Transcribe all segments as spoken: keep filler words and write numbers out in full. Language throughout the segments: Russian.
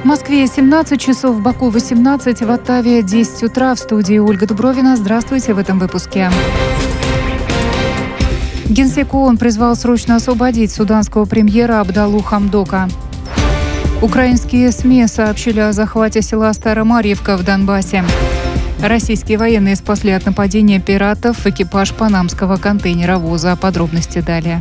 Москве семнадцать часов, в Баку восемнадцать, в Оттаве десять утра. В студии Ольга Дубровина. Здравствуйте в этом выпуске. Генсек ООН призвал срочно освободить суданского премьера Абдаллу Хамдока. Украинские СМИ сообщили о захвате села Старомарьевка в Донбассе. Российские военные спасли от нападения пиратов экипаж панамского контейнеровоза. Подробности далее.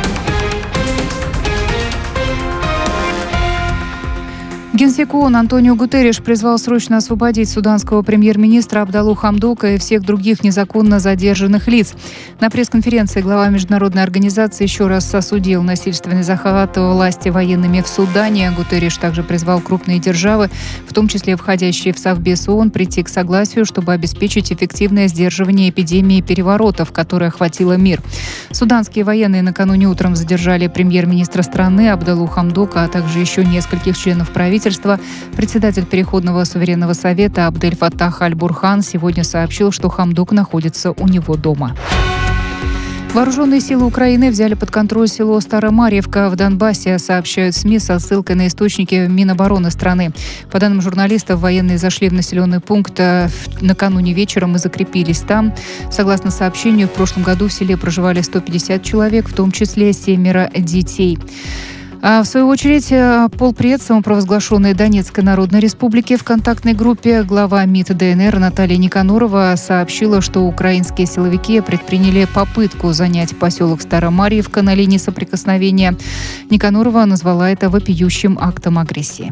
Генсек ООН Антонио Гутерриш призвал срочно освободить суданского премьер-министра Абдаллу Хамдока и всех других незаконно задержанных лиц. На пресс-конференции глава международной организации еще раз осудил насильственный захват власти военными в Судане. Гутерриш также призвал крупные державы, в том числе входящие в Совбез ООН, прийти к согласию, чтобы обеспечить эффективное сдерживание эпидемии переворотов, которая охватила мир. Суданские военные накануне утром задержали премьер-министра страны Абдаллу Хамдока, а также еще нескольких членов правительства. Председатель Переходного суверенного совета Абдель-Фаттах Аль-Бурхан сегодня сообщил, что Хамдок находится у него дома. Вооруженные силы Украины взяли под контроль село Старомарьевка в Донбассе, сообщают СМИ со ссылкой на источники Минобороны страны. По данным журналистов, военные зашли в населенный пункт накануне вечером и закрепились там. Согласно сообщению, в прошлом году в селе проживали сто пятьдесят человек, в том числе семеро детей. А в свою очередь, полпред самопровозглашенной Донецкой Народной Республики в контактной группе глава МИД ДНР Наталья Никанорова сообщила, что украинские силовики предприняли попытку занять поселок Старомарьевка на линии соприкосновения. Никанорова назвала это вопиющим актом агрессии.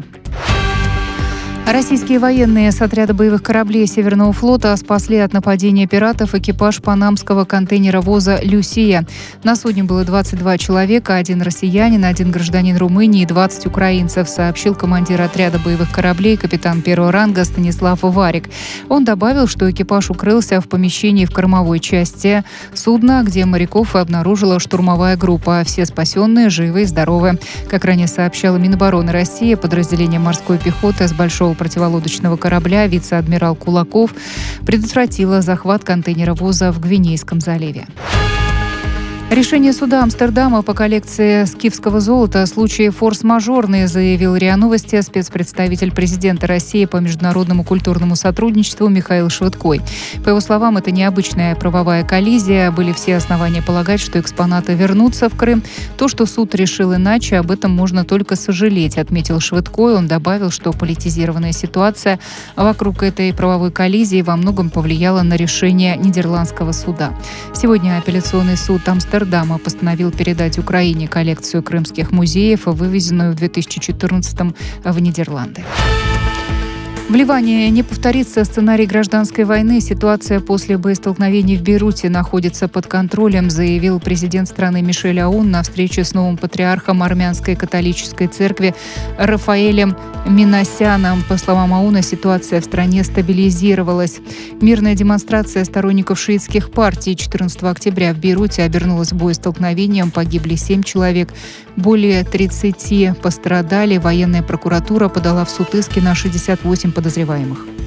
Российские военные с отряда боевых кораблей Северного флота спасли от нападения пиратов экипаж панамского контейнеровоза «Люсия». На судне было двадцать два человека, один россиянин, один гражданин Румынии и двадцать украинцев, сообщил командир отряда боевых кораблей капитан первого ранга Станислав Варик. Он добавил, что экипаж укрылся в помещении в кормовой части судна, где моряков обнаружила штурмовая группа. Все спасенные живы и здоровы. Как ранее сообщала Минобороны России, подразделение морской пехоты с большого противолодочного корабля вице-адмирал Кулаков предотвратила захват контейнеровоза в Гвинейском заливе. Решение суда Амстердама по коллекции скифского золота случаи форс-мажорные, заявил РИА Новости спецпредставитель президента России по международному культурному сотрудничеству Михаил Швыдкой. По его словам, это необычная правовая коллизия. Были все основания полагать, что экспонаты вернутся в Крым. То, что суд решил иначе, об этом можно только сожалеть, отметил Швыдкой. Он добавил, что политизированная ситуация вокруг этой правовой коллизии во многом повлияла на решение Нидерландского суда. Сегодня апелляционный суд Амстердама Амстердама постановил передать Украине коллекцию крымских музеев, вывезенную в две тысячи четырнадцатом в Нидерланды. В Ливане не повторится сценарий гражданской войны. Ситуация после боестолкновений в Бейруте находится под контролем, заявил президент страны Мишель Аун на встрече с новым патриархом армянской католической церкви Рафаэлем Минасяном. По словам Ауна, ситуация в стране стабилизировалась. Мирная демонстрация сторонников шиитских партий четырнадцатого октября в Бейруте обернулась боестолкновением. Погибли семь человек, более тридцати пострадали. Военная прокуратура подала в суд иски на шестьдесят восемь подозреваемых.